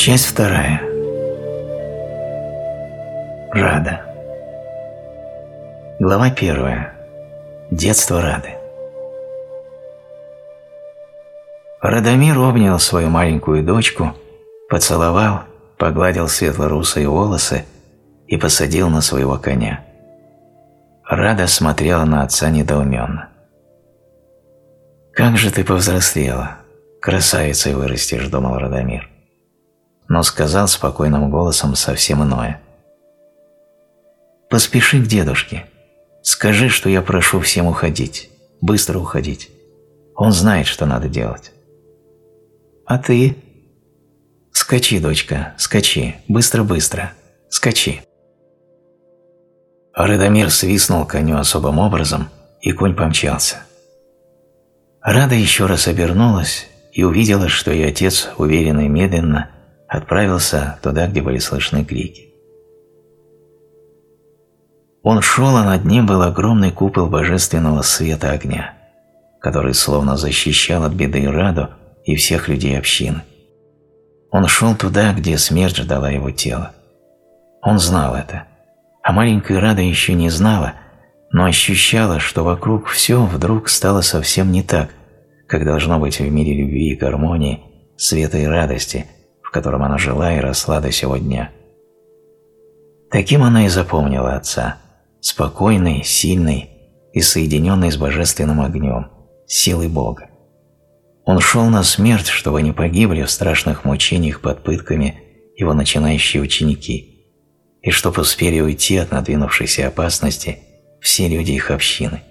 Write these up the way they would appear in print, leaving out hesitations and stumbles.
Часть вторая. Рада. Глава 1. Детство Рады. Радомир обнял свою маленькую дочку, поцеловал, погладил светло-русые волосы и посадил на своего коня. Рада смотрела на отца недоуменно. «Как же ты повзрослела, красавицей вырастешь», – думал Радомир. Но сказал спокойным голосом совсем иное. «Поспеши к дедушке. Скажи, что я прошу всем уходить, быстро уходить. Он знает, что надо делать». «А ты?» «Скачи, дочка, скачи, быстро-быстро, скачи». Радомир свистнул коню особым образом, и конь помчался. Рада еще раз обернулась и увидела, что ее отец уверенно и медленно отправился туда, где были слышны крики. Он шел, а над ним был огромный купол божественного света огня, который словно защищал от беды Раду и всех людей общины. Он шел туда, где смерть ждала его тела. Он знал это, а маленькая Рада еще не знала, но ощущала, что вокруг все вдруг стало совсем не так, как должно быть в мире любви и гармонии, света и радости, в котором она жила и росла до сего дня. Таким она и запомнила отца, спокойный, сильный и соединенный с божественным огнем, силой Бога. Он шел на смерть, чтобы не погибли в страшных мучениях под пытками его начинающие ученики, и чтобы успели уйти от надвинувшейся опасности все люди их общины.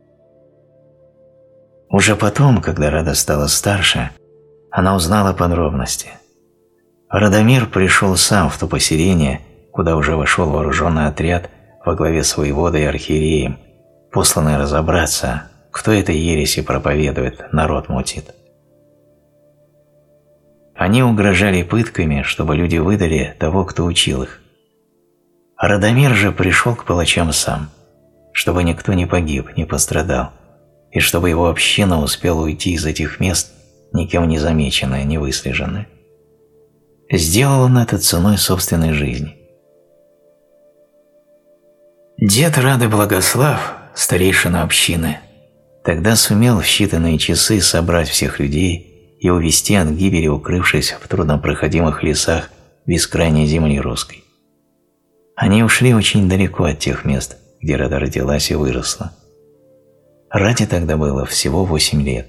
Уже потом, когда Рада стала старше, она узнала подробности. Радомир пришел сам в то поселение, куда уже вошел вооруженный отряд во главе с воеводой и архиереем, посланный разобраться, кто этой ереси проповедует, народ мутит. Они угрожали пытками, чтобы люди выдали того, кто учил их. Радомир же пришел к палачам сам, чтобы никто не погиб, не пострадал, и чтобы его община успела уйти из этих мест, никем не замеченная, не выслеженная. Сделал он это ценой собственной жизни. Дед Рады Благослав, старейшина общины, тогда сумел в считанные часы собрать всех людей и увести от гибели, укрывшись в труднопроходимых лесах бескрайней земли русской. Они ушли очень далеко от тех мест, где Рада родилась и выросла. Раде тогда было всего 8 лет.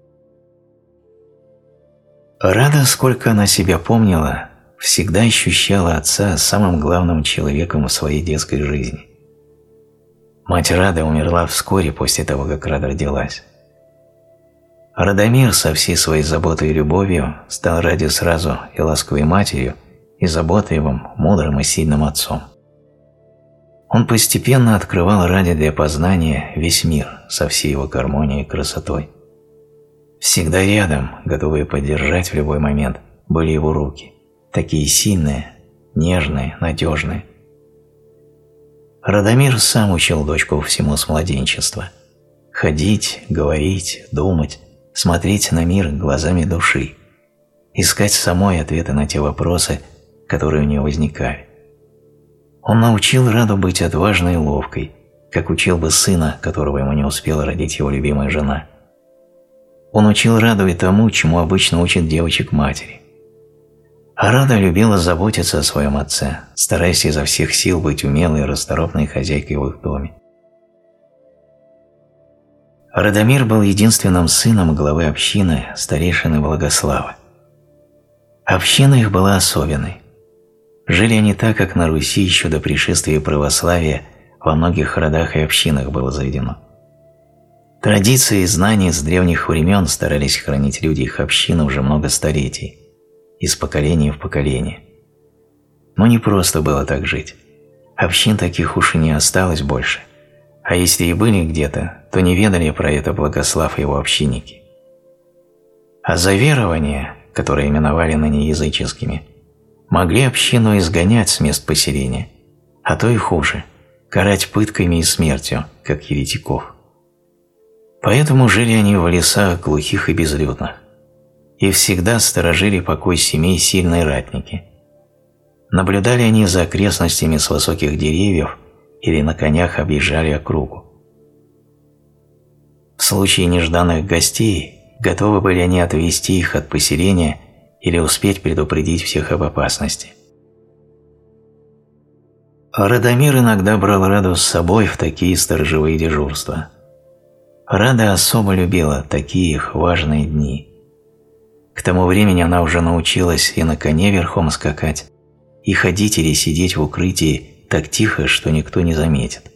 Рада, сколько она себя помнила, всегда ощущала отца самым главным человеком в своей детской жизни. Мать Рады умерла вскоре после того, как Рада родилась. Радомир со всей своей заботой и любовью стал Раде сразу и ласковой матерью, и заботливым, мудрым и сильным отцом. Он постепенно открывал Раде для познания весь мир со всей его гармонией и красотой. Всегда рядом, готовые поддержать в любой момент, были его руки, такие сильные, нежные, надежные. Радомир сам учил дочку всему с младенчества – ходить, говорить, думать, смотреть на мир глазами души, искать самой ответы на те вопросы, которые у нее возникали. Он научил Раду быть отважной и ловкой, как учил бы сына, которого ему не успела родить его любимая жена. Он учил Раду и тому, чему обычно учат девочек матери. А Рада любила заботиться о своем отце, стараясь изо всех сил быть умелой и расторопной хозяйкой в их доме. Радомир был единственным сыном главы общины, старейшины Благослава. Община их была особенной. Жили они так, как на Руси еще до пришествия православия во многих родах и общинах было заведено. Традиции и знания с древних времен старались хранить люди их общины уже много столетий, из поколения в поколение. Но не просто было так жить. Общин таких уж и не осталось больше, а если и были где-то, то не ведали про это Благослав и его общинники. А за верования, которые именовали ныне языческими, могли общину изгонять с мест поселения, а то и хуже – карать пытками и смертью, как еретиков. Поэтому жили они в лесах глухих и безлюдных. и всегда сторожили покой семей сильные ратники. Наблюдали они за окрестностями с высоких деревьев или на конях объезжали округу. В случае нежданных гостей готовы были они отвести их от поселения или успеть предупредить всех об опасности. Радомир иногда брал Раду с собой в такие сторожевые дежурства. Рада особо любила такие их важные дни. К тому времени она уже научилась и на коне верхом скакать, и ходить или сидеть в укрытии так тихо, что никто не заметит.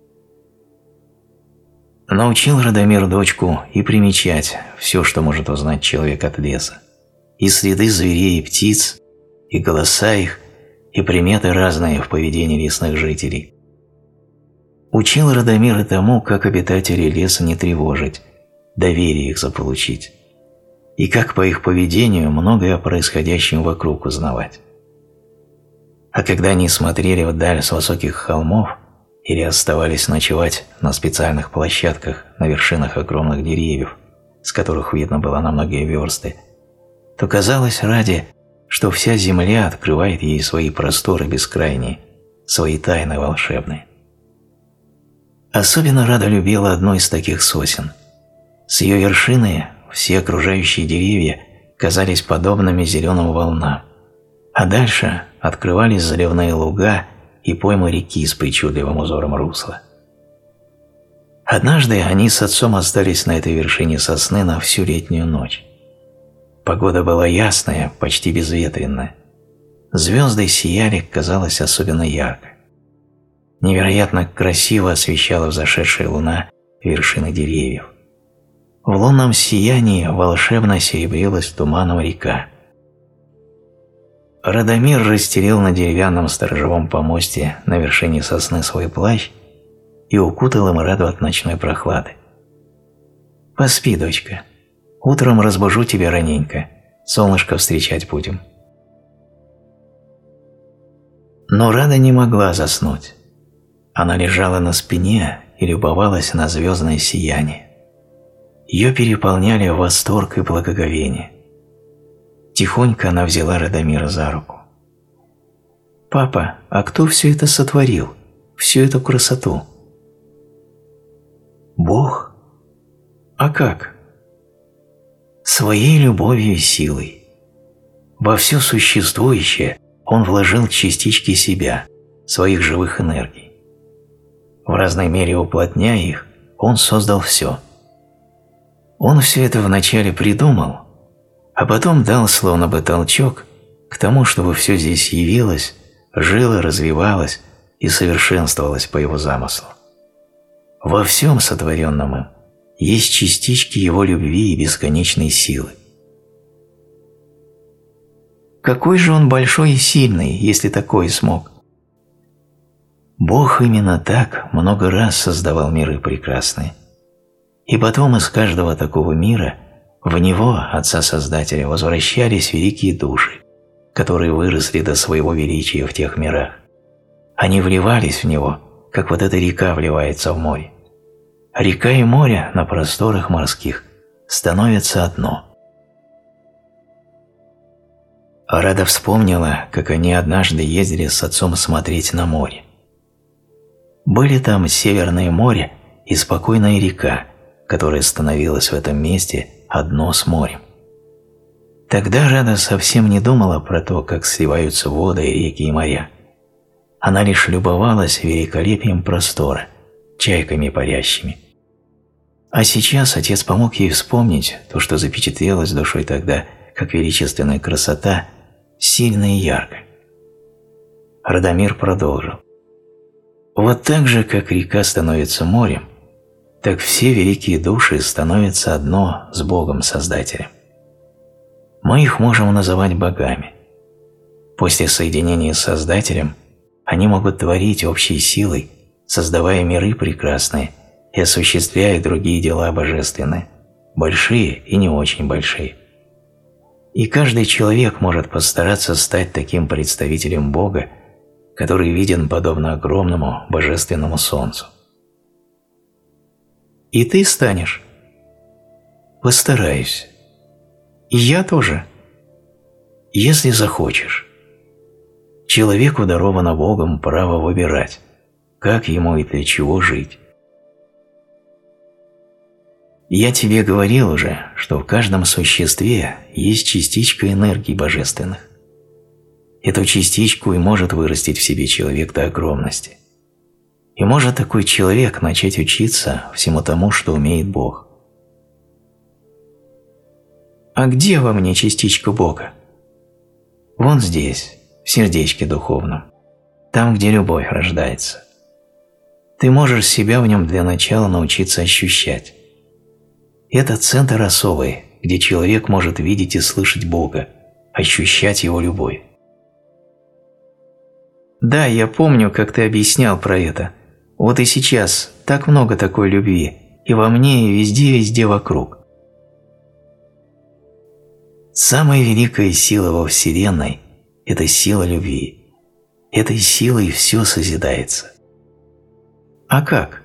Научил Радомир дочку и примечать все, что может узнать человек от леса, и следы зверей и птиц, и голоса их, и приметы разные в поведении лесных жителей. Учил Радомир и тому, как обитателей леса не тревожить, доверие их заполучить, и как по их поведению многое о происходящем вокруг узнавать. А когда они смотрели вдаль с высоких холмов или оставались ночевать на специальных площадках на вершинах огромных деревьев, с которых видно было на многие версты, то казалось Раде, что вся земля открывает ей свои просторы бескрайние, свои тайны волшебные. Особенно Рада любила одну из таких сосен. С ее вершины все окружающие деревья казались подобными зеленым волнам, а дальше открывались заливные луга и поймы реки с причудливым узором русла. Однажды они с отцом остались на этой вершине сосны на всю летнюю ночь. Погода была ясная, почти безветренная. Звезды сияли, казалось, особенно ярко. Невероятно красиво освещала взошедшая луна вершины деревьев. В лунном сиянии волшебно серебрилась туманом река. Радомир расстелил на деревянном сторожевом помосте на вершине сосны свой плащ и укутал им Раду от ночной прохлады. «Поспи, дочка. Утром разбужу тебя раненько. Солнышко встречать будем». Но Рада не могла заснуть. Она лежала на спине и любовалась на звездное сияние. Ее переполняли восторг и благоговение. Тихонько она взяла Радомира за руку. «Папа, а кто все это сотворил? Всю эту красоту?» «Бог? А как?» «Своей любовью и силой. Во все существующее Он вложил частички себя, своих живых энергий. В разной мере уплотняя их, Он создал все. Он все это вначале придумал, а потом дал словно бы толчок к тому, чтобы все здесь явилось, жило, развивалось и совершенствовалось по Его замыслу. Во всем сотворенном им есть частички Его любви и бесконечной силы. Какой же Он большой и сильный, если такое смог? Бог именно так много раз создавал миры прекрасные. И потом из каждого такого мира в него, Отца-Создателя, возвращались великие души, которые выросли до своего величия в тех мирах. Они вливались в него, как вот эта река вливается в море. Река и море на просторах морских становятся одно. Рада вспомнила, как они однажды ездили с отцом смотреть на море. Были там Северное море и спокойная река, которая становилась в этом месте одно с морем. Тогда Рада совсем не думала про то, как сливаются воды, реки и моря. Она лишь любовалась великолепием простора, чайками парящими. А сейчас отец помог ей вспомнить то, что запечатлелось душой тогда, как величественная красота, сильно и ярко. Радомир продолжил. Вот так же, как река становится морем, так все великие души становятся одно с Богом-Создателем. Мы их можем называть богами. После соединения с Создателем они могут творить общей силой, создавая миры прекрасные и осуществляя другие дела божественные, большие и не очень большие. И каждый человек может постараться стать таким представителем Бога, который виден подобно огромному божественному солнцу. И ты станешь? Постараюсь. И я тоже. Если захочешь. Человеку даровано Богом право выбирать, как ему и для чего жить. Я тебе говорил уже, что в каждом существе есть частичка энергии божественных. Эту частичку и может вырастить в себе человек до огромности. И может такой человек начать учиться всему тому, что умеет Бог. А где во мне частичка Бога? Вон здесь, в сердечке духовном, там, где любовь рождается. Ты можешь себя в нем для начала научиться ощущать. Это центр особый, где человек может видеть и слышать Бога, ощущать Его любовь. Да, я помню, как ты объяснял про это. Вот и сейчас так много такой любви, и во мне, и везде вокруг. Самая великая сила во Вселенной – это сила любви. Этой силой все созидается. А как?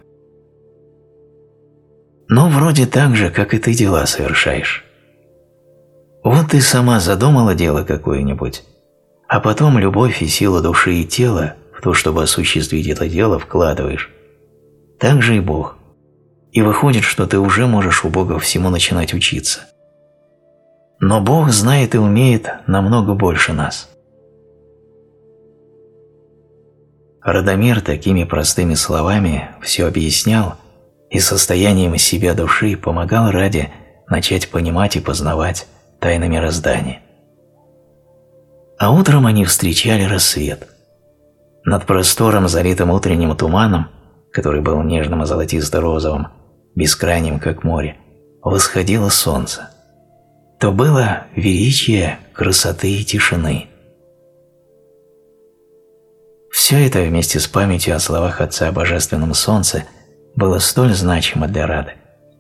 Ну, вроде так же, как и ты дела совершаешь. Вот ты сама задумала дело какое-нибудь, а потом любовь и силу души и тела в то, чтобы осуществить это дело, вкладываешь. Так же и Бог. И выходит, что ты уже можешь у Бога всему начинать учиться. Но Бог знает и умеет намного больше нас. Радомир такими простыми словами все объяснял и состоянием себя души помогал Раде начать понимать и познавать тайны мироздания. А утром они встречали рассвет. Над простором, залитым утренним туманом, который был нежным и золотисто-розовым, бескрайним, как море, восходило солнце. То было величие красоты и тишины. Все это вместе с памятью о словах Отца о Божественном Солнце было столь значимо для Рады.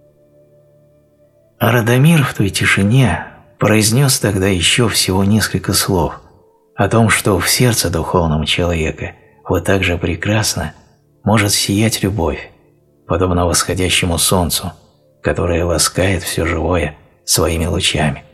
А Радомир в той тишине произнес тогда еще всего несколько слов о том, что в сердце духовного человека вот так же прекрасно может сиять любовь, подобно восходящему солнцу, которое ласкает все живое своими лучами.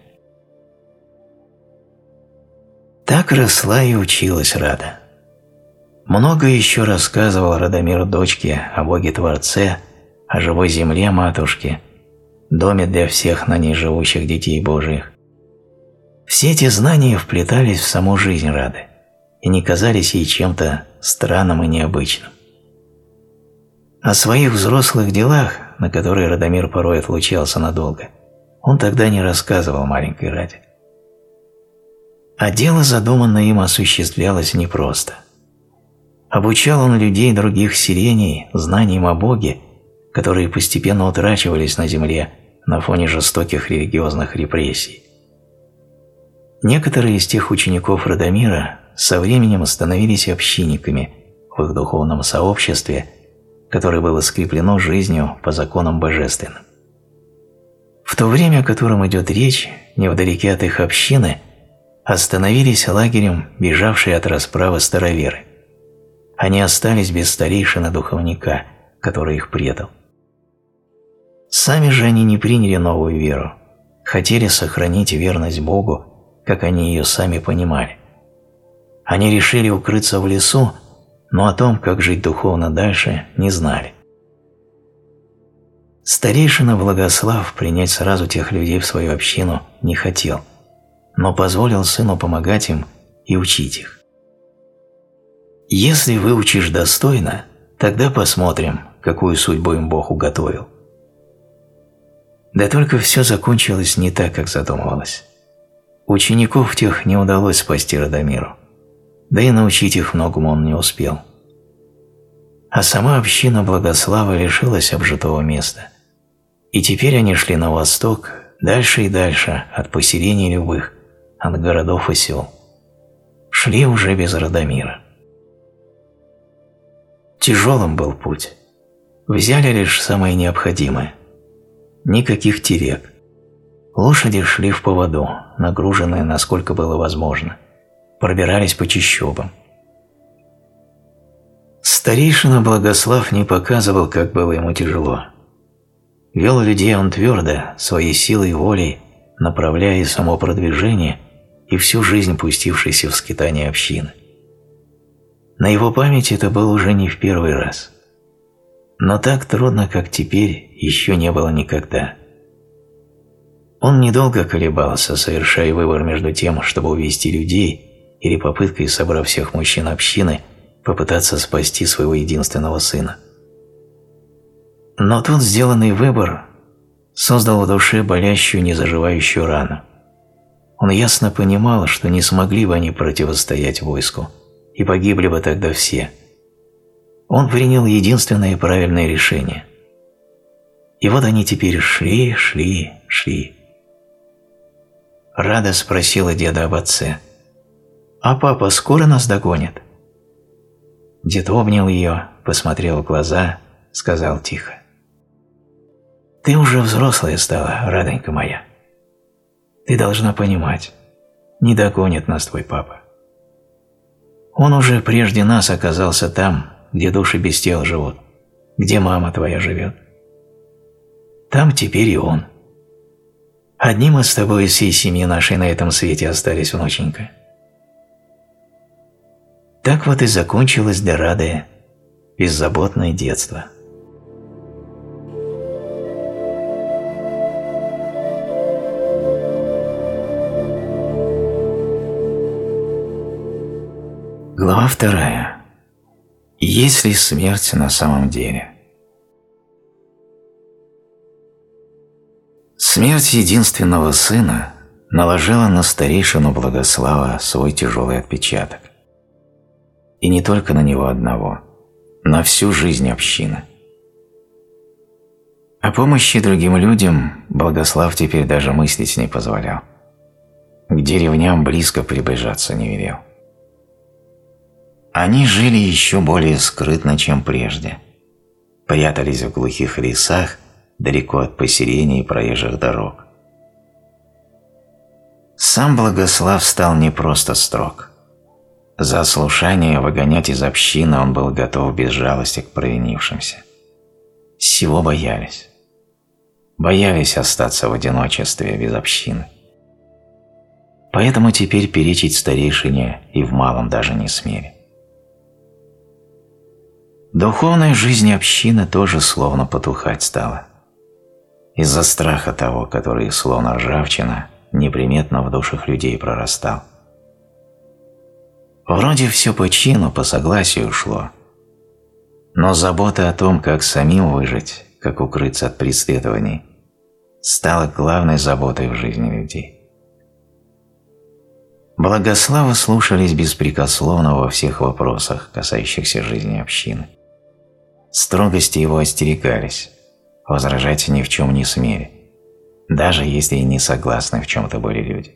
Так росла и училась Рада. Много еще рассказывал Радомир дочке о Боге-Творце, о живой земле матушке, доме для всех на ней живущих детей Божиих. Все эти знания вплетались в саму жизнь Рады и не казались ей чем-то странным и необычным. О своих взрослых делах, на которые Радомир порой отлучался надолго, он тогда не рассказывал маленькой Раде. А дело, задуманное им, осуществлялось непросто. Обучал он людей других селений знаниям о Боге, которые постепенно утрачивались на земле на фоне жестоких религиозных репрессий. Некоторые из тех учеников Радомира со временем становились общинниками в их духовном сообществе, которое было скреплено жизнью по законам божественным. В то время, о котором идет речь, невдалеке от их общины, остановились лагерем бежавшие от расправы староверы. Они остались без старейшины-духовника, который их предал. Сами же они не приняли новую веру, хотели сохранить верность Богу, как они ее сами понимали. Они решили укрыться в лесу, но о том, как жить духовно дальше, не знали. Старейшина Благослав принять сразу тех людей в свою общину не хотел, но позволил сыну помогать им и учить их. «Если выучишь достойно, тогда посмотрим, какую судьбу им Бог уготовил». Да только все закончилось не так, как задумывалось. Учеников тех не удалось спасти Радомиру, да и научить их многому он не успел. А сама община Благослава лишилась обжитого места, и теперь они шли на восток, дальше и дальше от поселений любых, от городов и сел. Шли уже без Радомира. Тяжелым был путь. Взяли лишь самое необходимое. Никаких телег. Лошади шли в поводу, нагруженные, насколько было возможно. Пробирались по чащобам. Старейшина Благослав не показывал, как было ему тяжело. Вел людей он твердо, своей силой и волей, направляя само продвижение и всю жизнь пустившейся в скитание общины. На его память это было уже не в первый раз. Но так трудно, как теперь, еще не было никогда. Он недолго колебался, совершая выбор между тем, чтобы увести людей, или попыткой, собрав всех мужчин общины, попытаться спасти своего единственного сына. Но тут сделанный выбор создал в душе болящую, незаживающую рану. Он ясно понимал, что не смогли бы они противостоять войску, и погибли бы тогда все. Он принял единственное правильное решение. И вот они теперь шли. Рада спросила деда об отце. «А папа скоро нас догонит?» Дед обнял ее, посмотрел в глаза, сказал тихо: «Ты уже взрослая стала, Радонька моя. Ты должна понимать, не догонит нас твой папа. Он уже прежде нас оказался там, где души без тел живут, где мама твоя живет. Там теперь и он. Одни мы с тобой из всей семьи нашей на этом свете остались, внученька». Так вот и закончилось для Рады беззаботное детство. Глава 2. Есть ли смерть на самом деле? Смерть единственного сына наложила на старейшину Благослава свой тяжелый отпечаток. И не только на него одного, на всю жизнь общины. О помощи другим людям Благослав теперь даже мыслить не позволял. К деревням близко приближаться не велел. Они жили еще более скрытно, чем прежде. Прятались в глухих лесах, далеко от поселений и проезжих дорог. Сам Благослав стал не просто строг. За ослушание выгонять из общины он был готов без жалости к провинившимся. Всего боялись. Боялись остаться в одиночестве без общины. Поэтому теперь перечить старейшине и в малом даже не смели. Духовная жизнь общины тоже словно потухать стала. Из-за страха того, который, словно ржавчина, неприметно в душах людей прорастал. Вроде все по чину, по согласию шло. Но забота о том, как самим выжить, как укрыться от преследований, стала главной заботой в жизни людей. Благославы слушались беспрекословно во всех вопросах, касающихся жизни общины. Строгости его остерегались, возражать ни в чем не смели, даже если и не согласны в чем-то были люди.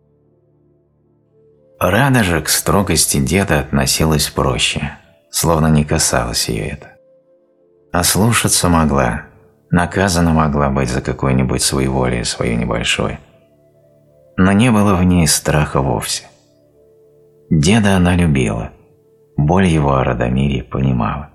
Рада же к строгости деда относилась проще, словно не касалось ее это. А слушаться могла, наказана могла быть за какое-нибудь своеволие свое небольшое. Но не было в ней страха вовсе. Деда она любила, боль его о Радомире понимала.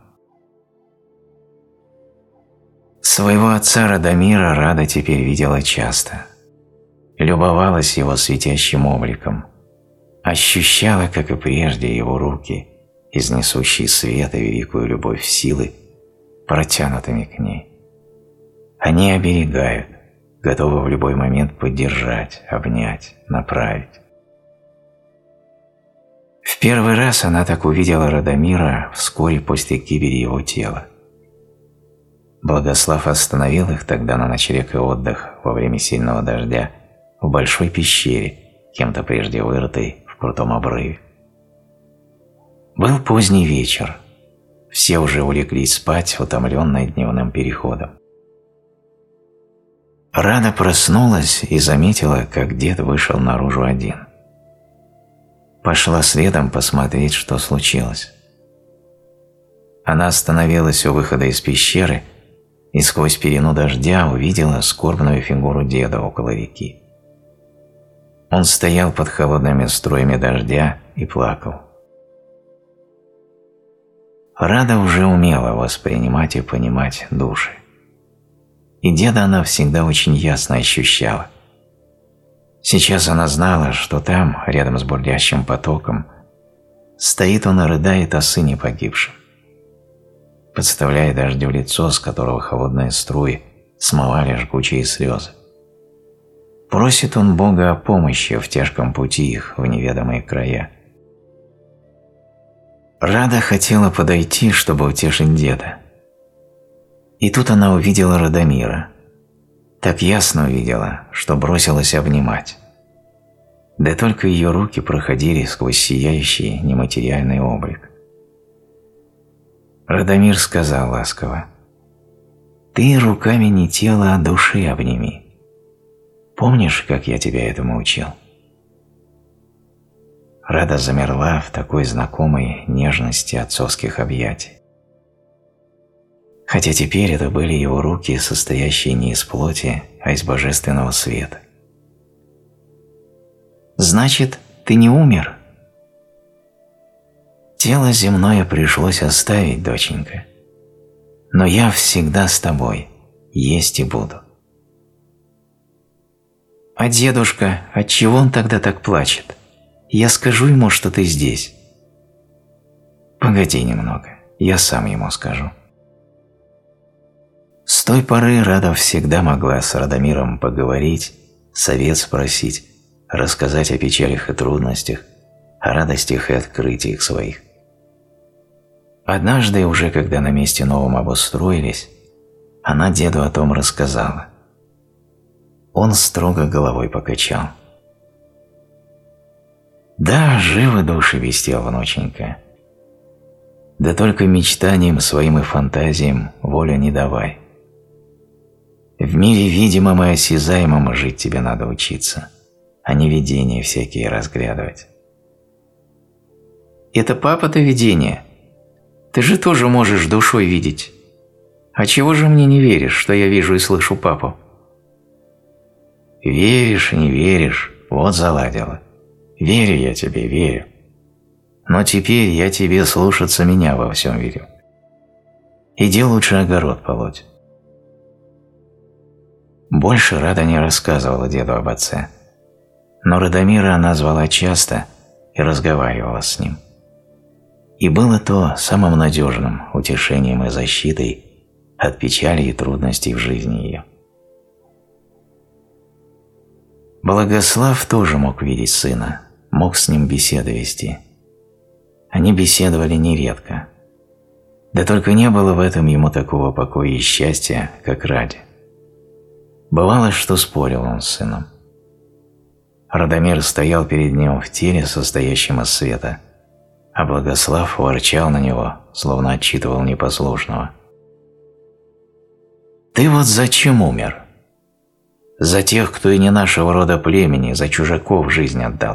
Своего отца Радомира Рада теперь видела часто. Любовалась его светящим обликом, ощущала, как и прежде, его руки, изнесущие свет и великую любовь силы, протянутыми к ней. Они оберегают, готовы в любой момент поддержать, обнять, направить. В первый раз она так увидела Радомира вскоре после гибели его тела. Благослав остановил их тогда на ночлег и отдых во время сильного дождя в большой пещере, кем-то прежде вырытой в крутом обрыве. Был поздний вечер. Все уже улеглись спать, утомленные дневным переходом. Рада проснулась и заметила, как дед вышел наружу один. Пошла следом посмотреть, что случилось. Она остановилась у выхода из пещеры и сквозь пелену дождя увидела скорбную фигуру деда около реки. Он стоял под холодными струями дождя и плакал. Рада уже умела воспринимать и понимать души. И деда она всегда очень ясно ощущала. Сейчас она знала, что там, рядом с бурлящим потоком, стоит он и рыдает о сыне погибшем, подставляя дождю лицо, с которого холодные струи смывали жгучие слезы. Просит он Бога о помощи в тяжком пути их в неведомые края. Рада хотела подойти, чтобы утешить деда. И тут она увидела Радомира. Так ясно увидела, что бросилась обнимать. Да только ее руки проходили сквозь сияющий нематериальный облик. Радомир сказал ласково: «Ты руками не тела, а души обними. Помнишь, как я тебя этому учил?» Рада замерла в такой знакомой нежности отцовских объятий. Хотя теперь это были его руки, состоящие не из плоти, а из божественного света. «Значит, ты не умер?» «Тело земное пришлось оставить, доченька. Но я всегда с тобой, есть и буду». «А дедушка, отчего он тогда так плачет? Я скажу ему, что ты здесь». «Погоди немного, я сам ему скажу». С той поры Рада всегда могла с Радомиром поговорить, совет спросить, рассказать о печалях и трудностях, о радостях и открытиях своих. Однажды, уже когда на месте новом обустроились, она деду о том рассказала. Он строго головой покачал. «Да, живы души без тел, внученька. Да только мечтаниям своим и фантазиям волю не давай. В мире видимом и осязаемом жить тебе надо учиться, а не видения всякие разглядывать». «Это папа-то видение? Ты же тоже можешь душой видеть. А чего же мне не веришь, что я вижу и слышу папу?» «Веришь, не веришь, вот заладило. Верю я тебе, верю. Но теперь я тебе слушаться меня во всем верю. Иди лучше огород полоть». Больше Рада не рассказывала деду об отце. Но Радомира она звала часто и разговаривала с ним. И было то самым надежным утешением и защитой от печали и трудностей в жизни ее. Благослав тоже мог видеть сына, мог с ним беседы вести. Они беседовали нередко. Да только не было в этом ему такого покоя и счастья, как Раде. Бывало, что спорил он с сыном. Радомир стоял перед ним в теле, состоящем из света, а Благослав ворчал на него, словно отчитывал непослушного. «Ты вот зачем умер? За тех, кто и не нашего рода племени, за чужаков жизнь отдал».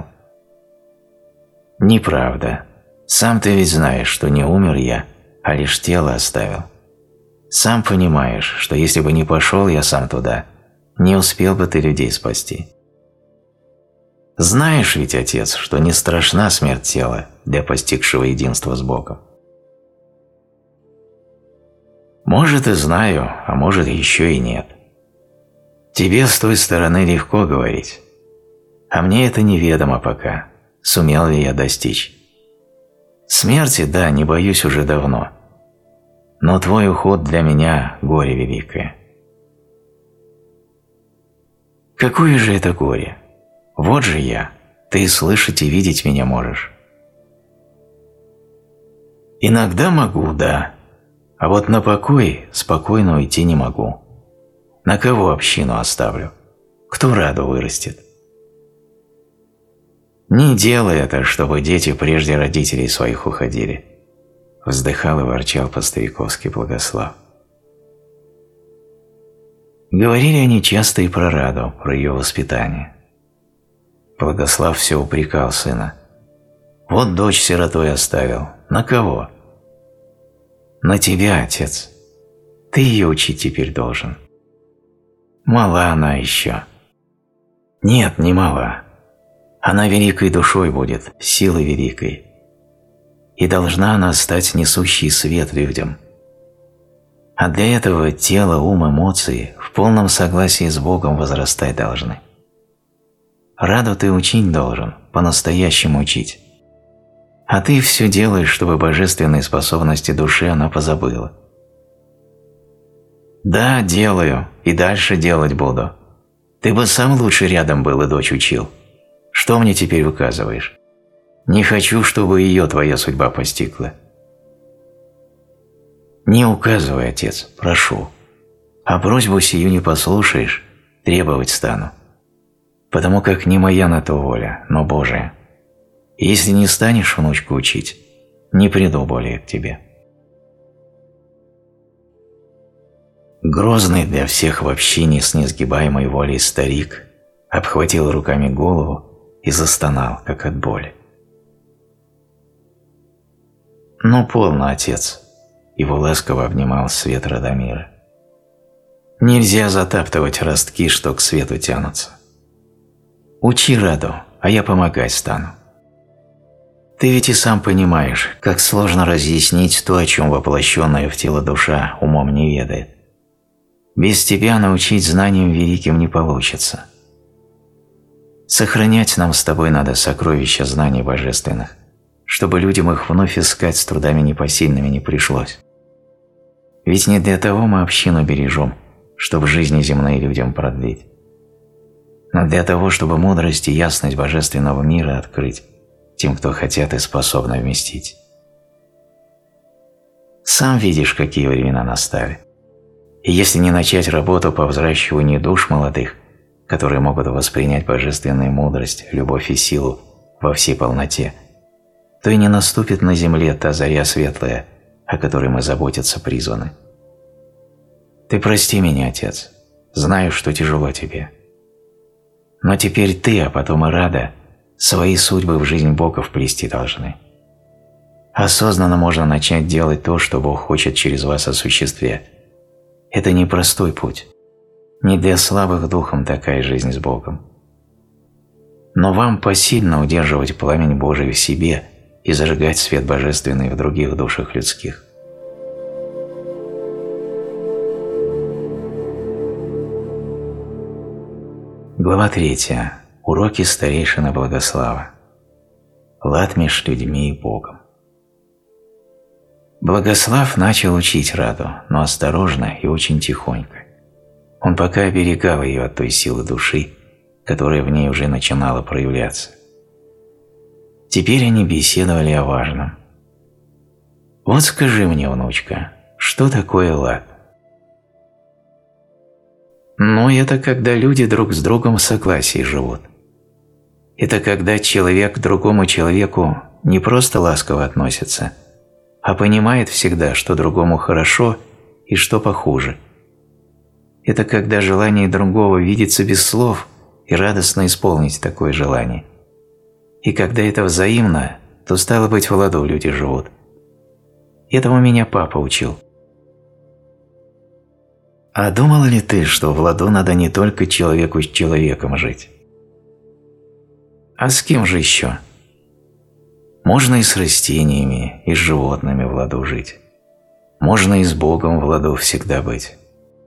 «Неправда. Сам ты ведь знаешь, что не умер я, а лишь тело оставил. Сам понимаешь, что если бы не пошел я сам туда, не успел бы ты людей спасти. Знаешь ведь, отец, что не страшна смерть тела для постигшего единства с Богом». «Может, и знаю, а может, еще и нет. Тебе с той стороны легко говорить, а мне это неведомо пока, сумел ли я достичь. Смерти, да, не боюсь уже давно, но твой уход для меня – горе великое». «Какое же это горе? Вот же я, ты слышать и видеть меня можешь». «Иногда могу, да, а вот на покой спокойно уйти не могу. На кого общину оставлю? Кто Раду вырастет?» «Не делай это, чтобы дети прежде родителей своих уходили», – вздыхал и ворчал по-стариковски Благослав. Говорили они часто и про Раду, про ее воспитание. Благослав все упрекал сына. «Вот дочь сиротой оставил. На кого?» «На тебя, отец. Ты ее учить теперь должен. Мала она еще». «Нет, не мала. Она великой душой будет, силой великой. И должна она стать несущей свет людям. А для этого тело, ум, эмоции в полном согласии с Богом возрастать должны. Раду ты учить должен, по-настоящему учить. А ты все делаешь, чтобы божественные способности души она позабыла. Да, делаю, и дальше делать буду. Ты бы сам лучше рядом был и дочь учил. Что мне теперь выказываешь? Не хочу, чтобы ее твоя судьба постигла. Не указывай, отец, прошу. А просьбу сию не послушаешь, требовать стану. Потому как не моя на то воля, но Божия. И если не станешь внучку учить, не приду более к тебе. Грозный для всех в общине с несгибаемой волей старик обхватил руками голову и застонал, как от боли. «Ну, полно, отец!» — его ласково обнимал свет Радомира. «Нельзя затаптывать ростки, что к свету тянутся. Учи Раду, а я помогать стану. Ты ведь и сам понимаешь, как сложно разъяснить то, о чем воплощенная в тело душа умом не ведает. Без тебя научить знаниям великим не получится. Сохранять нам с тобой надо сокровища знаний божественных, чтобы людям их вновь искать с трудами непосильными не пришлось. Ведь не для того мы общину бережем, чтобы жизни земные людям продлить, но для того, чтобы мудрость и ясность божественного мира открыть тем, кто хотят и способны вместить. Сам видишь, какие времена настали. И если не начать работу по взращиванию душ молодых, которые могут воспринять божественную мудрость, любовь и силу во всей полноте, то и не наступит на земле та заря светлая, о которой мы заботиться призваны. Ты прости меня, отец, знаю, что тяжело тебе. Но теперь ты, а потом и Рада, свои судьбы в жизнь Бога вплести должны. Осознанно можно начать делать то, что Бог хочет через вас осуществлять. Это непростой путь. Не для слабых духом такая жизнь с Богом. Но вам посильно удерживать пламень Божий в себе и зажигать свет божественный в других душах людских. Глава 3. Уроки старейшины Благослава. Лад меж людьми и Богом. Благослав начал учить Раду, но осторожно и очень тихонько. Он пока оберегал ее от той силы души, которая в ней уже начинала проявляться. Теперь они беседовали о важном. «Вот скажи мне, внучка, что такое лад?» «Ну, это когда люди друг с другом в согласии живут. Это когда человек к другому человеку не просто ласково относится, а понимает всегда, что другому хорошо и что похуже. Это когда желание другого видится без слов и радостно исполнить такое желание. И когда это взаимно, то, стало быть, в ладу люди живут. Этому меня папа учил. А думал ли ты, что в ладу надо не только человеку с человеком жить? А с кем же еще? Можно и с растениями, и с животными в ладу жить. Можно и с Богом в ладу всегда быть.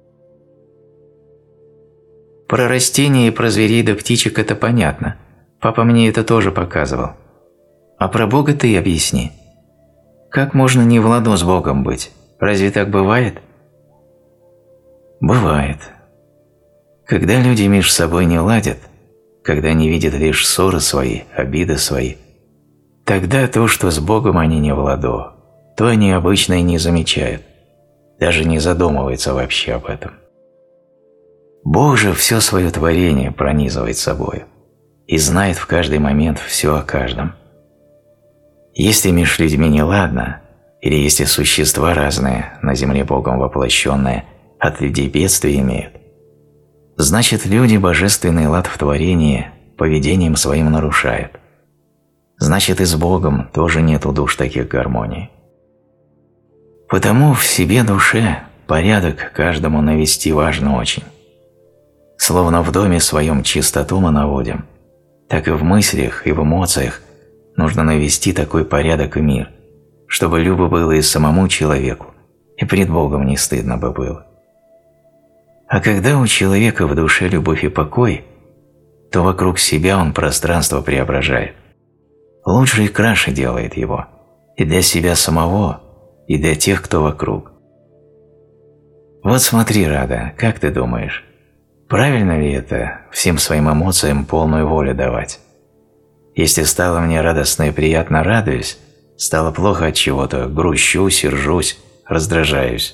Про растения и про зверей да птичек это понятно. Папа мне это тоже показывал. А про Бога ты объясни. Как можно не в ладу с Богом быть? Разве так бывает? Бывает. Когда люди между собой не ладят, когда они видят лишь ссоры свои, обиды свои, тогда то, что с Богом они не в ладу, то они обычно и не замечают, даже не задумываются вообще об этом. Бог же все свое творение пронизывает собою и знает в каждый момент все о каждом. Если между людьми не ладно, или если существа разные, на земле Богом воплощенные, от людей бедствия имеют, значит, люди божественный лад в творении поведением своим нарушают. Значит, и с Богом тоже нет у душ таких гармоний. Потому в себе душе порядок каждому навести важно очень. Словно в доме своем чистоту мы наводим, так и в мыслях и в эмоциях нужно навести такой порядок и мир, чтобы любо было и самому человеку, и пред Богом не стыдно бы было. А когда у человека в душе любовь и покой, то вокруг себя он пространство преображает. Лучше и краше делает его, и для себя самого, и для тех, кто вокруг. Вот смотри, Рада, как ты думаешь, правильно ли это всем своим эмоциям полную волю давать? Если стало мне радостно и приятно, радуюсь, стало плохо от чего-то, грущу, сержусь, раздражаюсь.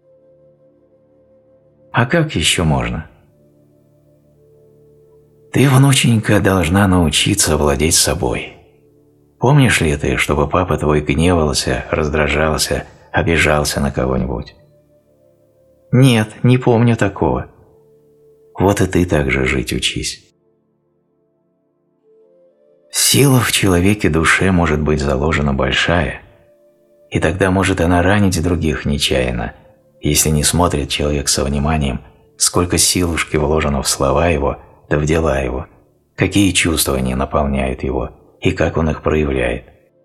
А как еще можно? Ты, внученька, должна научиться владеть собой. Помнишь ли ты, чтобы папа твой гневался, раздражался, обижался на кого-нибудь? Нет, не помню такого. Вот и ты так же жить учись. Сила в человеке душе может быть заложена большая, и тогда может она ранить других нечаянно, если не смотрит человек со вниманием, сколько силушки вложено в слова его, да в дела его, какие чувства они наполняют его и как он их проявляет.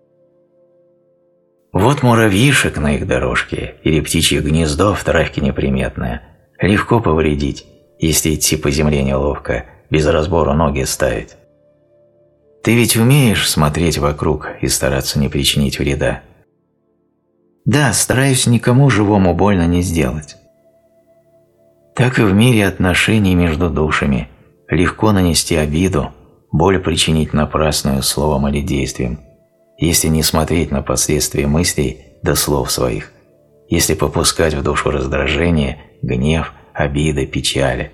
Вот муравьишек на их дорожке или птичье гнездо в травке неприметное легко повредить, если идти по земле неловко, без разбора ноги ставить. Ты ведь умеешь смотреть вокруг и стараться не причинить вреда? Да, стараюсь никому живому больно не сделать. Так и в мире отношений между душами легко нанести обиду, боль причинить напрасную словом или действием, если не смотреть на последствия мыслей до слов своих, если попускать в душу раздражение, гнев, обиды, печали.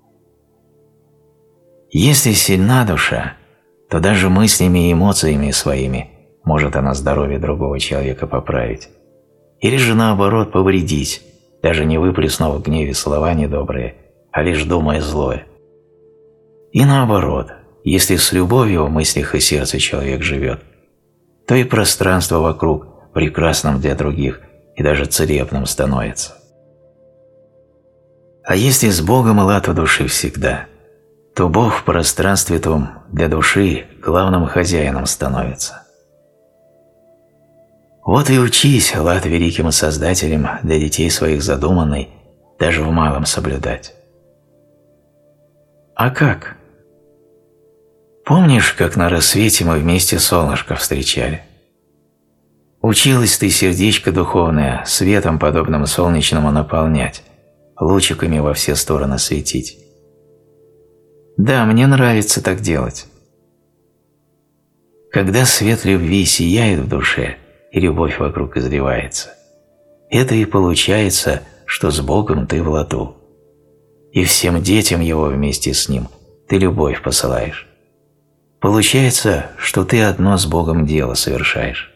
Если сильна душа, то даже мыслями и эмоциями своими может она здоровье другого человека поправить. Или же наоборот повредить, даже не выплеснув в гневе слова недобрые, а лишь думая злое. И наоборот, если с любовью в мыслях и сердце человек живет, то и пространство вокруг прекрасным для других и даже целебным становится. А если с Богом лад в душе всегда, то Бог в пространстве том для души главным хозяином становится. Вот и учись лад великим Создателем для детей своих задуманный, даже в малом соблюдать. А как? Помнишь, как на рассвете мы вместе солнышко встречали? Училась ты сердечко духовное светом, подобным солнечному, наполнять, лучиками во все стороны светить. Да, мне нравится так делать. Когда свет любви сияет в душе и любовь вокруг изливается, это и получается, что с Богом ты в ладу. И всем детям Его вместе с Ним ты любовь посылаешь. Получается, что ты одно с Богом дело совершаешь.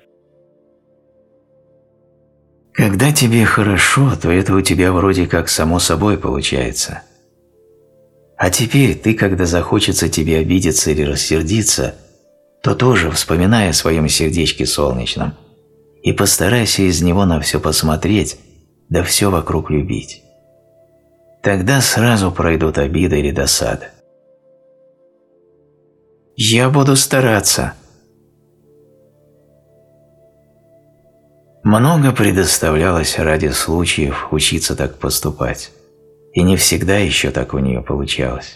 Когда тебе хорошо, то это у тебя вроде как само собой получается. А теперь ты, когда захочется тебе обидеться или рассердиться, то тоже вспоминай о своем сердечке солнечном и постарайся из него на все посмотреть, да все вокруг любить. Тогда сразу пройдут обида или досада. Я буду стараться. Много предоставлялось ради случаев учиться так поступать, и не всегда еще так у нее получалось.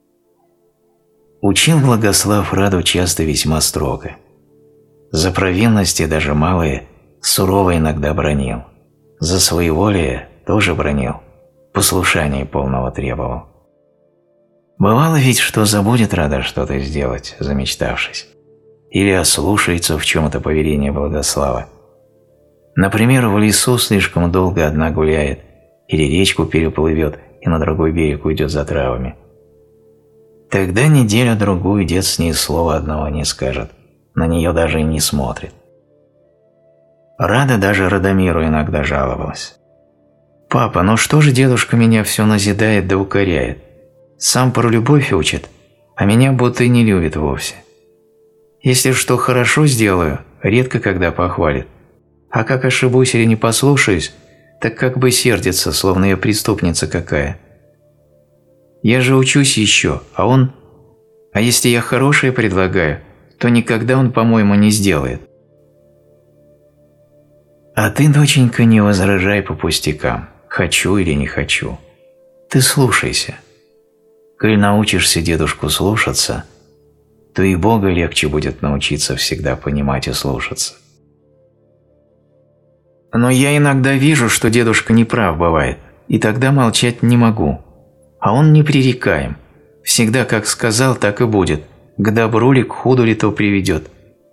Учил Благослав Раду часто весьма строго. За провинности даже малые сурово иногда бранил, за своеволие тоже бранил, послушание полного требовал. Бывало ведь, что забудет Рада что-то сделать, замечтавшись, или ослушается в чем-то повеление Благослава. Например, в лесу слишком долго одна гуляет, или речку переплывет и на другой берег уйдет за травами. Тогда неделю-другую дед с ней слова одного не скажет, на нее даже и не смотрит. Рада даже Радомиру иногда жаловалась. «Папа, ну что же дедушка меня все назидает да укоряет? Сам про любовь учит, а меня будто и не любит вовсе. Если что хорошо сделаю, редко когда похвалит, а как ошибусь или не послушаюсь, так как бы сердится, словно я преступница какая. Я же учусь еще, а он... А если я хорошее предлагаю, то никогда он, по-моему, не сделает». А ты, доченька, не возражай по пустякам, хочу или не хочу. Ты слушайся. Коль научишься дедушку слушаться, то и Бога легче будет научиться всегда понимать и слушаться. Но я иногда вижу, что дедушка неправ бывает, и тогда молчать не могу. А он непререкаем. Всегда как сказал, так и будет. К добру ли, к худу ли то приведет.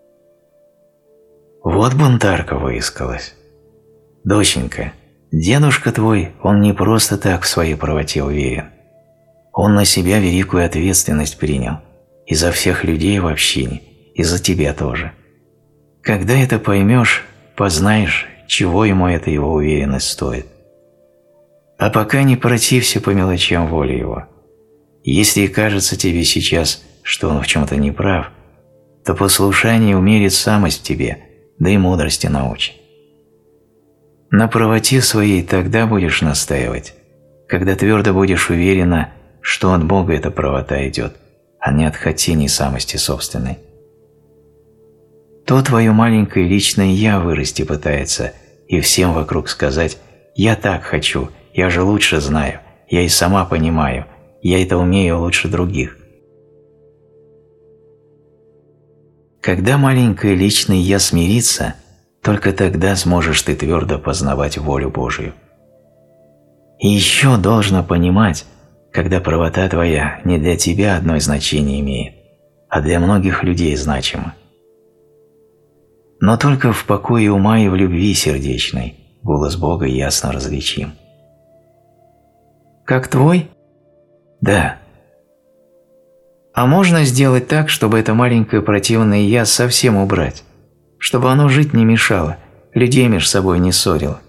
Вот бунтарка выискалась. Доченька, дедушка твой, он не просто так в своей правоте уверен. Он на себя великую ответственность принял. И за всех людей в общине, и за тебя тоже. Когда это поймешь, познаешь, чего ему эта его уверенность стоит. А пока не протився по мелочам воли его. Если кажется тебе сейчас, что он в чем-то не прав, то послушание умерит самость в тебе, да и мудрости научит. На правоте своей тогда будешь настаивать, когда твердо будешь уверена, что от Бога эта правота идет, а не от хотений самости собственной. То твое маленькое личное «я» вырасти пытается и всем вокруг сказать «я так хочу, я же лучше знаю, я и сама понимаю, я это умею лучше других». Когда маленькое личное «я» смирится, только тогда сможешь ты твердо познавать волю Божию. И еще должно понимать, когда правота твоя не для тебя одно значение имеет, а для многих людей значима. Но только в покое ума и в любви сердечной голос Бога ясно различим. Как твой? Да. А можно сделать так, чтобы это маленькое противное «я» совсем убрать, чтобы оно жить не мешало, людей между собой не ссорило?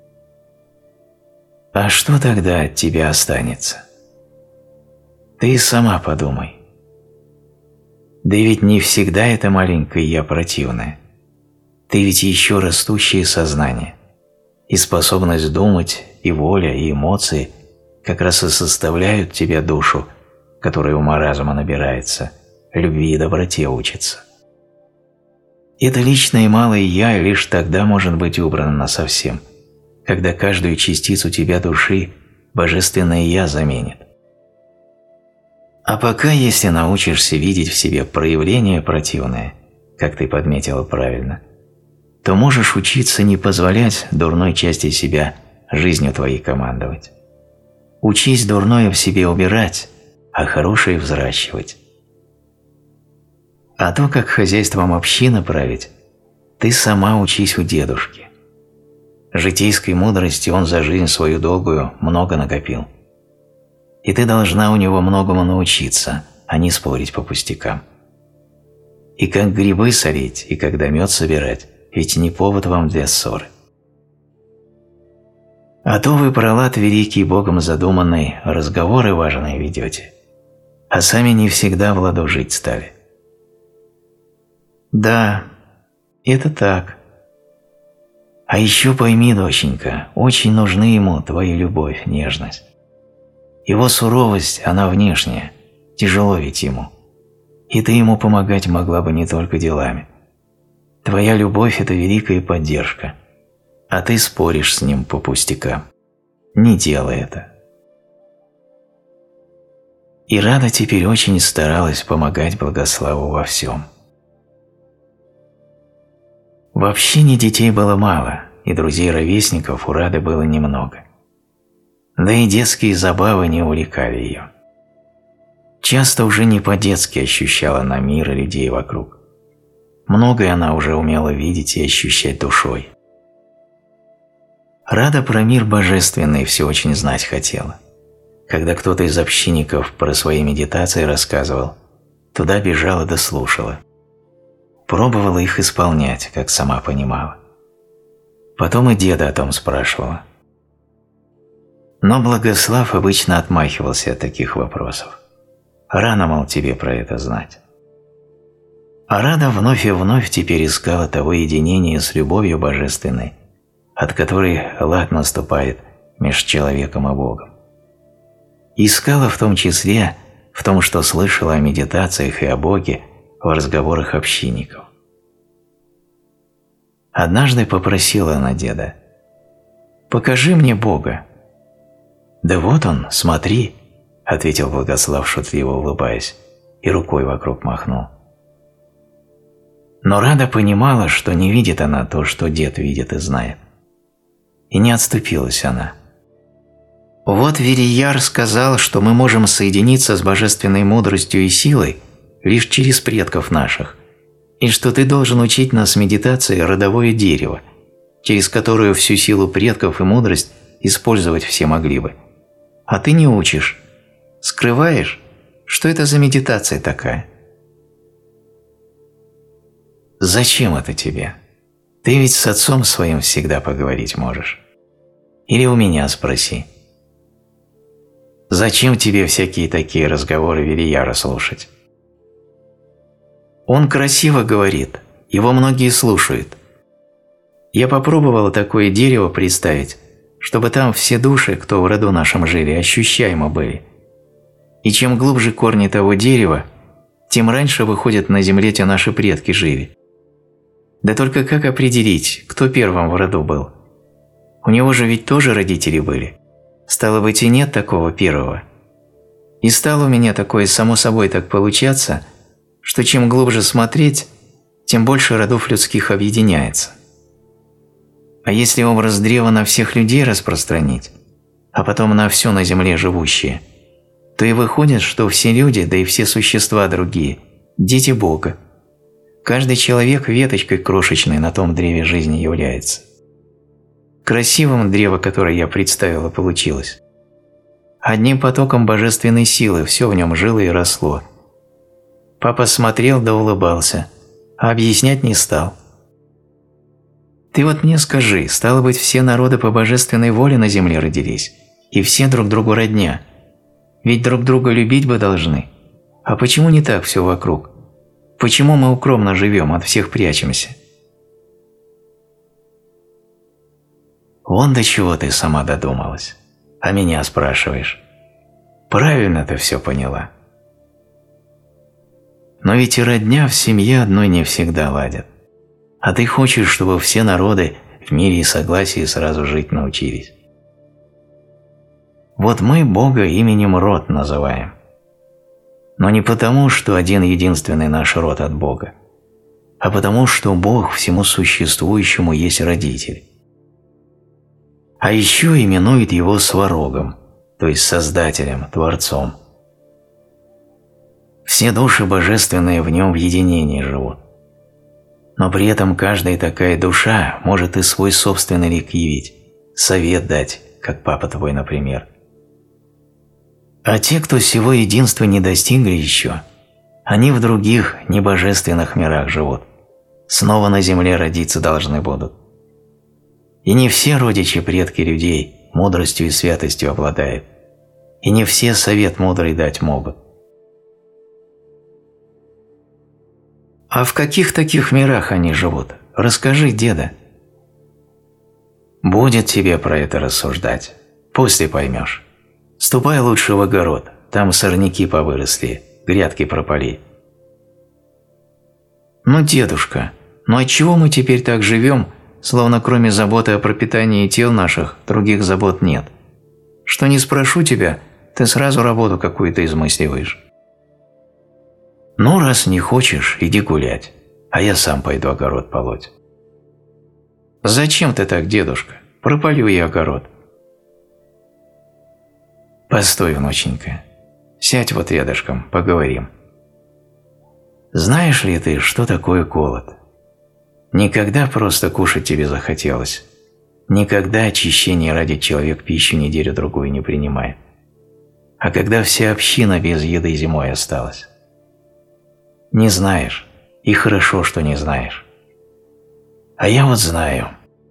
А что тогда от тебя останется? Ты сама подумай. Да ведь не всегда это маленькое «я» противное. Ты ведь еще растущее сознание, и способность думать, и воля, и эмоции как раз и составляют тебя душу, которая ума-разума набирается, любви и доброте учится. Это личное малое «я» лишь тогда может быть убрано насовсем, когда каждую частицу тебя души божественное «я» заменит. А пока, если научишься видеть в себе проявление противное, как ты подметила правильно, то можешь учиться не позволять дурной части себя жизнью твоей командовать. Учись дурное в себе убирать, а хорошее взращивать. А то, как хозяйством общины править, ты сама учись у дедушки. Житейской мудрости он за жизнь свою долгую много накопил. И ты должна у него многому научиться, а не спорить по пустякам. И как грибы солить, и когда мед собирать, ведь не повод вам для ссоры. А то вы про лад великий Богом задуманный разговоры важные ведете, а сами не всегда в ладу жить стали. Да, это так. А еще пойми, доченька, очень нужны ему твоя любовь, нежность. Его суровость, она внешняя, тяжело ведь ему. И ты ему помогать могла бы не только делами. Твоя любовь – это великая поддержка, а ты споришь с ним по пустякам. Не делай это. И Рада теперь очень старалась помогать Благославу во всем. В общине детей было мало, и друзей-ровесников у Рады было немного. Да и детские забавы не увлекали ее. Часто уже не по-детски ощущала она мир и людей вокруг. Многое она уже умела видеть и ощущать душой. Рада про мир божественный все очень знать хотела. Когда кто-то из общинников про свои медитации рассказывал, туда бежала да слушала. Пробовала их исполнять, как сама понимала. Потом и деда о том спрашивала. Но Благослав обычно отмахивался от таких вопросов. Рано, мол, тебе про это знать. А Рада вновь и вновь теперь искала того единения с любовью божественной, от которой лад наступает между человеком и Богом. Искала в том числе в том, что слышала о медитациях и о Боге в разговорах общинников. Однажды попросила она деда: «Покажи мне Бога». «Да вот он, смотри», – ответил Благослав, шутливо улыбаясь, и рукой вокруг махнул. Но Рада понимала, что не видит она то, что дед видит и знает. И не отступилась она. Вот Верияр сказал, что мы можем соединиться с божественной мудростью и силой лишь через предков наших, и что ты должен учить нас медитации родовое дерево, через которое всю силу предков и мудрость использовать все могли бы. А ты не учишь. Скрываешь? Что это за медитация такая? Зачем это тебе? Ты ведь с отцом своим всегда поговорить можешь. Или у меня спроси. Зачем тебе всякие такие разговоры Верияра слушать? Он красиво говорит, его многие слушают. Я попробовала такое дерево представить, чтобы там все души, кто в роду нашем жили, ощущаемо были. И чем глубже корни того дерева, тем раньше выходят на земле те наши предки жили. Да только как определить, кто первым в роду был? У него же ведь тоже родители были. Стало быть, и нет такого первого. И стало у меня такое само собой так получаться, что чем глубже смотреть, тем больше родов людских объединяется. А если образ древа на всех людей распространить, а потом на все на земле живущее, то и выходит, что все люди, да и все существа другие – дети Бога. Каждый человек веточкой крошечной на том древе жизни является. Красивым древо, которое я представила, получилось. Одним потоком божественной силы все в нем жило и росло. Папа смотрел да улыбался, а объяснять не стал. Ты вот мне скажи, стало быть, все народы по божественной воле на земле родились, и все друг другу родня. Ведь друг друга любить бы должны. А почему не так все вокруг? Почему мы укромно живем, от всех прячемся? Вон до чего ты сама додумалась, а меня спрашиваешь. Правильно ты все поняла. Но ведь и родня в семье одной не всегда ладят. А ты хочешь, чтобы все народы в мире и согласии сразу жить научились. Вот мы Бога именем род называем. Но не потому, что один единственный наш род от Бога, а потому, что Бог всему существующему есть родитель. А еще именует его Сварогом, то есть Создателем, Творцом. Все души божественные в нем в единении живут. Но при этом каждая такая душа может и свой собственный лик явить, совет дать, как папа твой, например. А те, кто сего единства не достигли еще, они в других, небожественных мирах живут, снова на земле родиться должны будут. И не все родичи предки людей мудростью и святостью обладают, и не все совет мудрый дать могут. А в каких таких мирах они живут? Расскажи, деда. Будет тебе про это рассуждать, после поймешь. Ступай лучше в огород, там сорняки повыросли, грядки пропали. Ну, дедушка, ну отчего мы теперь так живем, словно кроме заботы о пропитании тел наших, других забот нет? Что не спрошу тебя, ты сразу работу какую-то измысливаешь. Ну, раз не хочешь, иди гулять, а я сам пойду огород полоть. Зачем ты так, дедушка? Пропалю я огород. Постой, внученька, сядь вот рядышком, поговорим. Знаешь ли ты, что такое голод? Никогда просто кушать тебе захотелось. Никогда очищение ради человек пищу неделю-другую не принимает. А когда вся община без еды зимой осталась. Не знаешь, и хорошо, что не знаешь. А я вот знаю.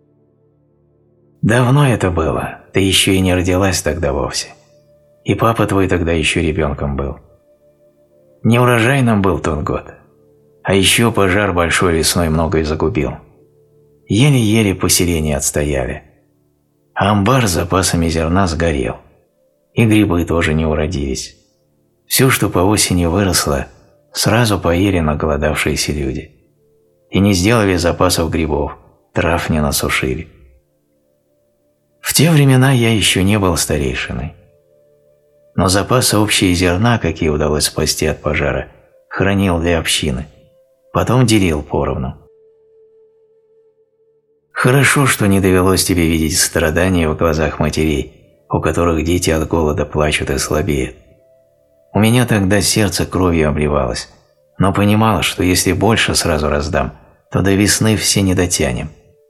Давно это было, ты еще и не родилась тогда вовсе. И папа твой тогда еще ребенком был. Неурожайным был тот год. А еще пожар большой лесной многое загубил. Еле-еле поселение отстояли. А амбар с запасами зерна сгорел. И грибы тоже не уродились. Все, что по осени выросло, сразу поели наголодавшиеся люди. И не сделали запасов грибов, трав не насушили. В те времена я еще не был старейшиной. но запасы общие зерна, какие удалось спасти от пожара, хранил для общины, потом делил поровну. Хорошо, что не довелось тебе видеть страдания в глазах матерей, у которых дети от голода плачут и слабеют. У меня тогда сердце кровью обливалось, но понимала, что если больше сразу раздам, то до весны все не дотянем.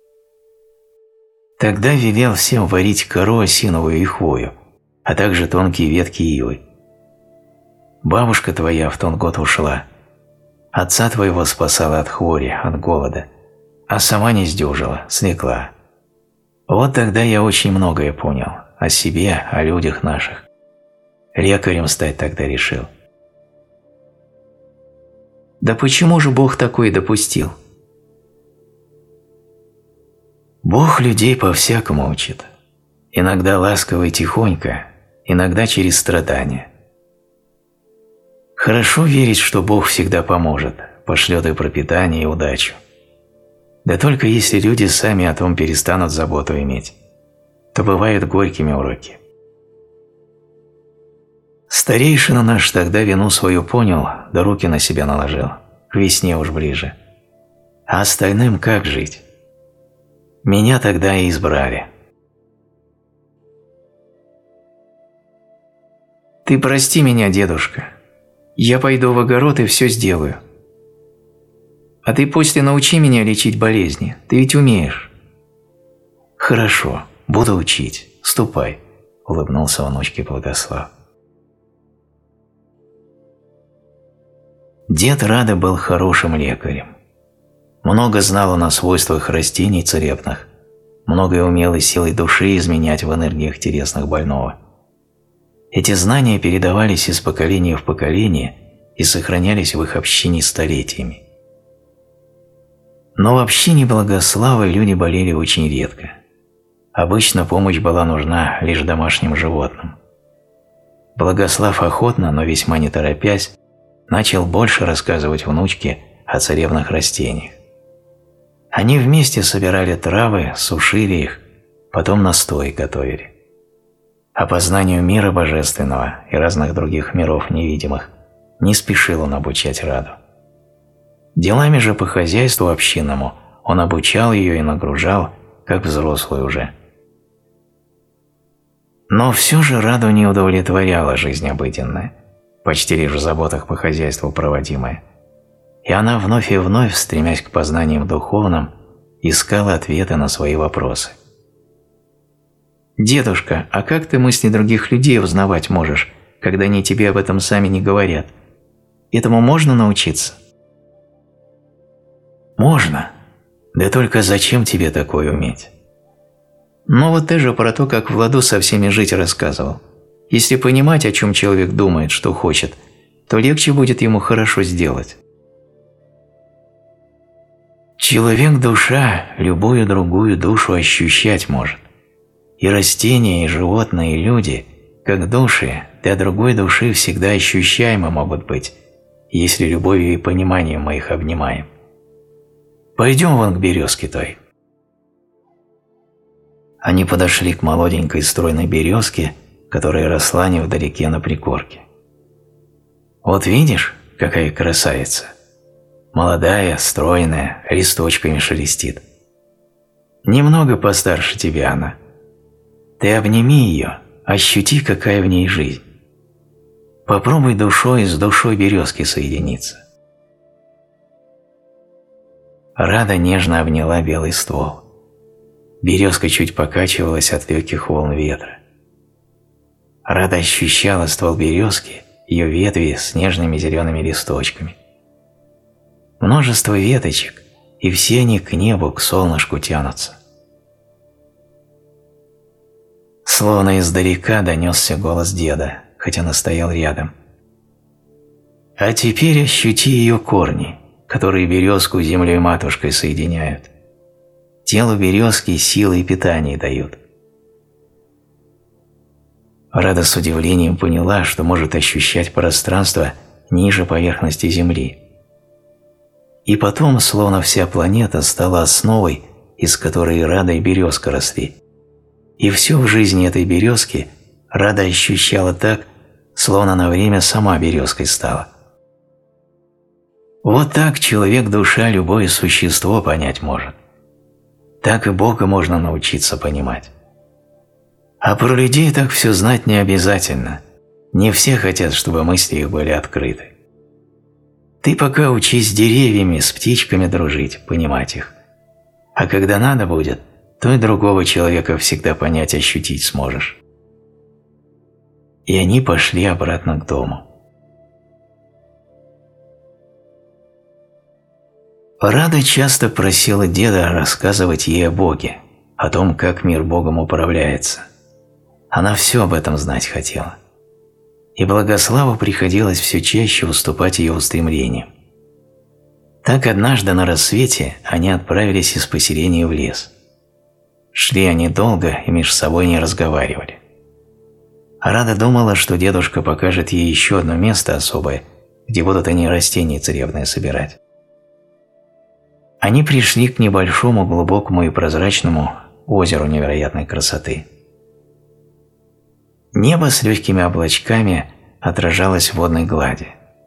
Тогда велел всем варить кору осиновую и хвою, а также тонкие ветки ивы. Бабушка твоя в тот год ушла. Отца твоего спасала от хвори, от голода, а сама не сдюжила, слегла. Вот тогда я очень многое понял о себе, о людях наших. Лекарем стать тогда решил. Да почему же Бог такое допустил? Бог людей по-всякому учит. Иногда ласково и тихонько, иногда через страдания. Хорошо верить, что Бог всегда поможет, пошлет и пропитание, и удачу. Да только если люди сами о том перестанут заботу иметь, то бывают горькими уроки. Старейшина наш тогда вину свою понял, да руки на себя наложил, к весне уж ближе. А остальным как жить? Меня тогда и избрали. Ты прости меня, дедушка. Я пойду в огород и все сделаю. А ты после научи меня лечить болезни, ты ведь умеешь. Хорошо, буду учить, ступай, улыбнулся внучке Благослав. Дед Рада был хорошим лекарем. Много знал он о свойствах растений целебных, многое умел и силой души изменять в энергиях телесных больного. Эти знания передавались из поколения в поколение и сохранялись в их общине столетиями. Но в общине Благослава люди болели очень редко. Обычно помощь была нужна лишь домашним животным. Благослав охотно, но весьма не торопясь, начал больше рассказывать внучке о царевных растениях. Они вместе собирали травы, сушили их, потом настои готовили. А познанию мира божественного и разных других миров невидимых не спешил он обучать Раду. Делами же по хозяйству общинному он обучал ее и нагружал, как взрослый уже. Но все же Раду не удовлетворяла жизнь обыденная, почти лишь в заботах по хозяйству проводимая, и она вновь и вновь, стремясь к познаниям духовным, искала ответы на свои вопросы. «Дедушка, а как ты мысли других людей узнавать можешь, когда они тебе об этом сами не говорят? Этому можно научиться?» «Можно. Да только зачем тебе такое уметь?» «Ну вот ты же про то, как в ладу со всеми жить рассказывал. Если понимать, о чем человек думает, что хочет, то легче будет ему хорошо сделать». Человек-душа любую другую душу ощущать может. И растения, и животные, и люди, как души, для другой души всегда ощущаемы могут быть, если любовью и пониманием мы их обнимаем. Пойдем вон к березке той. Они подошли к молоденькой стройной березке, которая росла невдалеке на пригорке. Вот видишь, какая красавица. Молодая, стройная, листочками шелестит. Немного постарше тебя она. Ты обними ее, ощути, какая в ней жизнь. Попробуй душой с душой березки соединиться. Рада нежно обняла белый ствол. Березка чуть покачивалась от легких волн ветра. Рада ощущала ствол березки, ее ветви с нежными зелеными листочками. Множество веточек, и все они к небу, к солнышку тянутся. Словно издалека донесся голос деда, хотя он стоял рядом. А теперь ощути ее корни, которые березку с землей матушкой соединяют. Телу березки силы и питание дают. Рада с удивлением поняла, что может ощущать пространство ниже поверхности Земли. И потом, словно вся планета стала основой, из которой Рада и березка росли. И все в жизни этой березки Рада ощущала так, словно на время сама березкой стала. Вот так человек-душа любое существо понять может. Так и Бога можно научиться понимать. А про людей так все знать не обязательно. Не все хотят, чтобы мысли их были открыты. Ты пока учись с деревьями, с птичками дружить, понимать их. А когда надо будет, то и другого человека всегда понять, ощутить сможешь. И они пошли обратно к дому. Рада часто просила деда рассказывать ей о Боге, о том, как мир Богом управляется. Она все об этом знать хотела. И Благославу приходилось все чаще уступать ее устремлениям. Так однажды на рассвете они отправились из поселения в лес. Шли они долго и между собой не разговаривали. Рада думала, что дедушка покажет ей еще одно место особое, где будут они растения целебные собирать. Они пришли к небольшому, глубокому и прозрачному озеру невероятной красоты. Небо с легкими облачками отражалось в водной глади.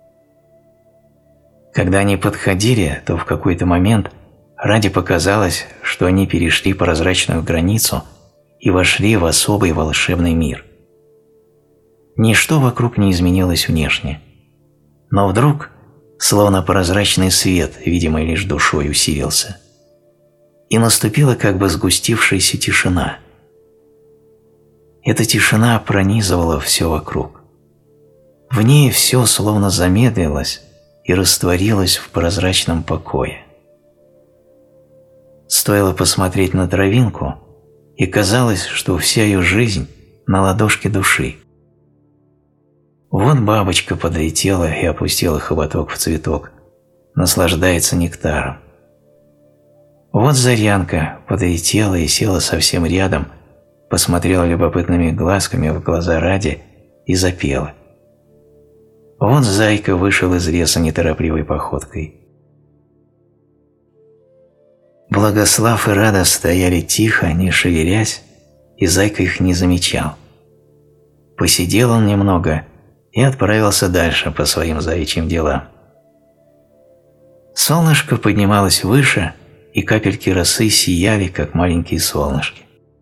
Когда они подходили, то в какой-то момент Раде показалось, что они перешли прозрачную границу и вошли в особый волшебный мир. Ничто вокруг не изменилось внешне, но вдруг, словно прозрачный свет, видимый лишь душой, усилился, и наступила как бы сгустившаяся тишина. Эта тишина пронизывала все вокруг. В ней все словно замедлилось и растворилось в прозрачном покое. Стоило посмотреть на травинку, и казалось, что вся ее жизнь на ладошке души. Вот бабочка подлетела и опустила хоботок в цветок, наслаждается нектаром. Вот зарянка подлетела и села совсем рядом, посмотрела любопытными глазками в глаза Раде и запела. Вот зайка вышел из леса неторопливой походкой. Благослав и Рада стояли тихо, не шевелясь, и зайка их не замечал. Посидел он немного и отправился дальше по своим заячьим делам. Солнышко поднималось выше, и капельки росы сияли, как маленькие солнышки.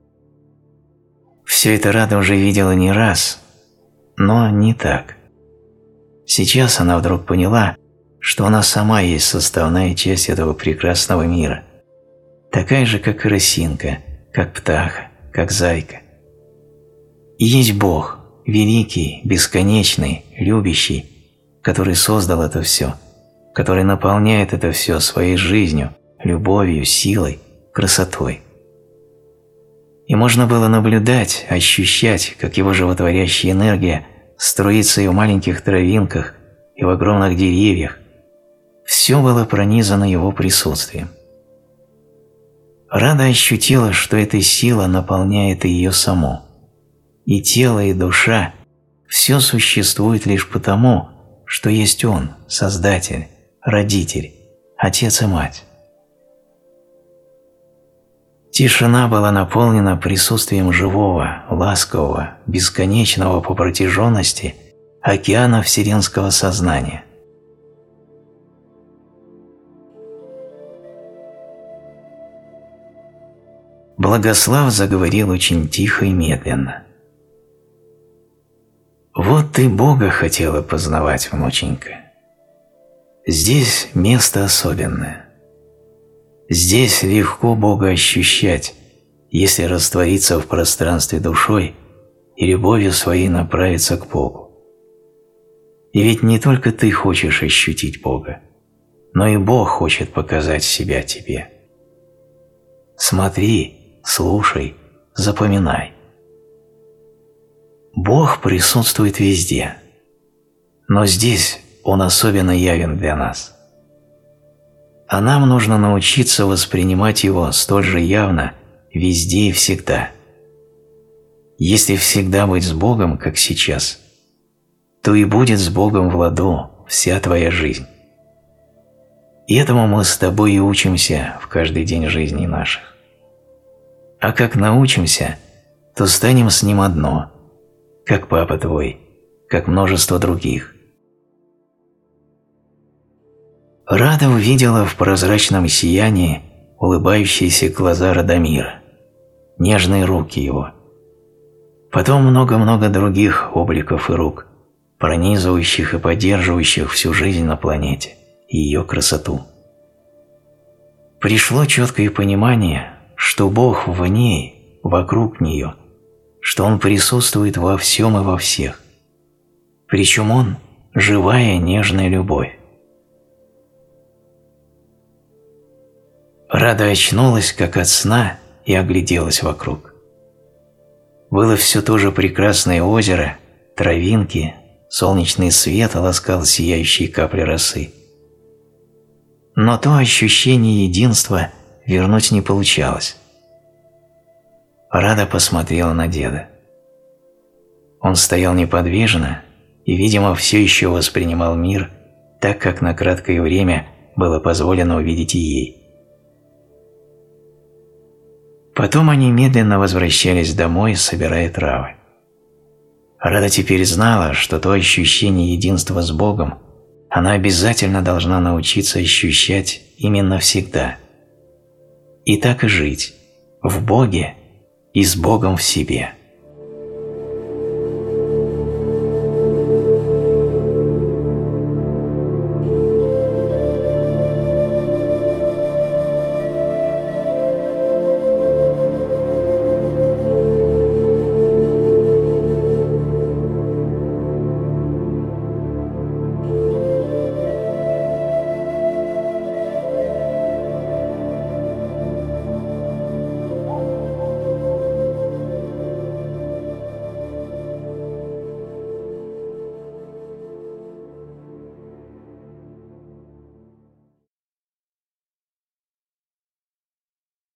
Все это Рада уже видела не раз, но не так. Сейчас она вдруг поняла, что она сама есть составная часть этого прекрасного мира, такая же, как и росинка, как птаха, как зайка. И есть Бог, великий, бесконечный, любящий, который создал это все, который наполняет это все своей жизнью, любовью, силой, красотой. И можно было наблюдать, ощущать, как его животворящая энергия струится и в маленьких травинках, и в огромных деревьях. Все было пронизано его присутствием. Рада ощутила, что эта сила наполняет и ее саму. И тело, и душа – все существует лишь потому, что есть Он, Создатель, Родитель, Отец и Мать. Тишина была наполнена присутствием живого, ласкового, бесконечного по протяженности океана вселенского сознания. Благослав заговорил очень тихо и медленно. «Вот ты Бога хотела познавать, внученька. Здесь место особенное. Здесь легко Бога ощущать, если раствориться в пространстве душой и любовью своей направиться к Богу. И ведь не только ты хочешь ощутить Бога, но и Бог хочет показать себя тебе. Смотри, слушай, запоминай. Бог присутствует везде, но здесь Он особенно явен для нас. А нам нужно научиться воспринимать Его столь же явно везде и всегда. Если всегда быть с Богом, как сейчас, то и будет с Богом в ладу вся твоя жизнь. И этому мы с тобой и учимся в каждый день жизни наших. А как научимся, то станем с Ним одно, как папа твой, как множество других. Рада увидела в прозрачном сиянии улыбающиеся глаза Радамира, нежные руки его. Потом много-много других обликов и рук, пронизывающих и поддерживающих всю жизнь на планете и ее красоту. Пришло четкое понимание, что Бог в ней, вокруг нее, что Он присутствует во всем и во всех. Причем Он – живая нежная любовь. Рада очнулась, как от сна, и огляделась вокруг. Было все то же прекрасное озеро, травинки, солнечный свет ласкал сияющие капли росы. Но то ощущение единства вернуть не получалось. Рада посмотрела на деда. Он стоял неподвижно и, видимо, все еще воспринимал мир так, как на краткое время было позволено увидеть и ей. Потом они медленно возвращались домой, собирая травы. Рада теперь знала, что то ощущение единства с Богом она обязательно должна научиться ощущать именно всегда. И так и жить в Боге и с Богом в себе.